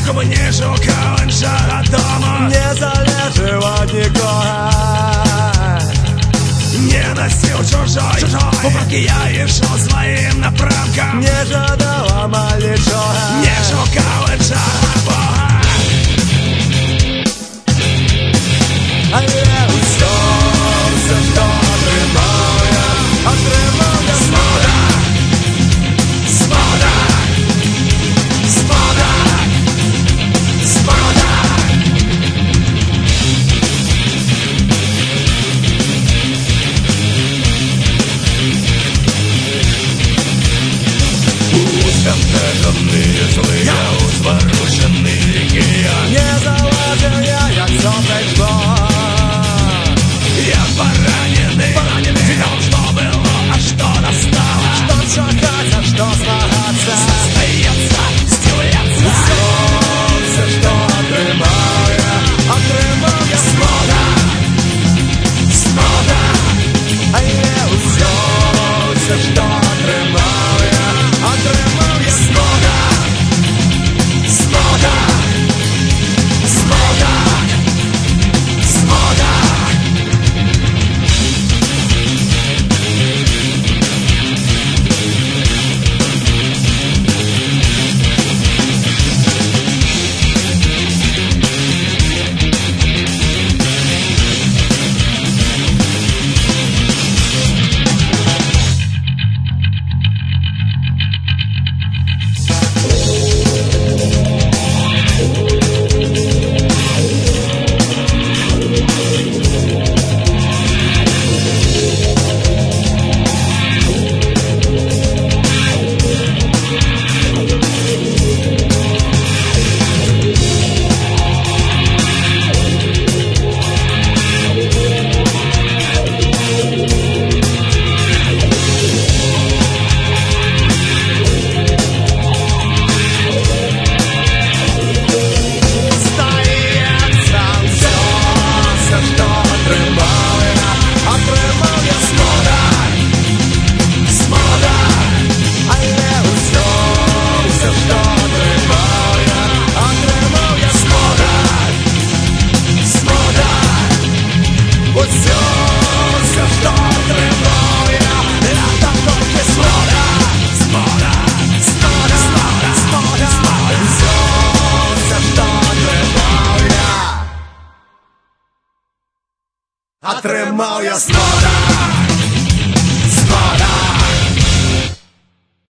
щоб не шукав іншого дому, не залежав нікого, не носив чужой, поки я йшов своїм напрамком, не жадав амаль нічого, не шукав іншого Бога. а я усе, що отримав я Свобода, свобода, свобода, свобода. Устантеженные злые, узворушенные реки, не залежав я, як все прийшло. я пораненный, знал, что было, а что настало, Что шагать, а что змагатися, остается, стелется. все, що отримав я Свобода, свобода, а я усе, що отримав я свобода, свобода, свобода, свобода. отримав я свободу.